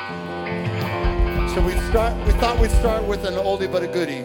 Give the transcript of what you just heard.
So we thought we'd start with an oldie but a goodie.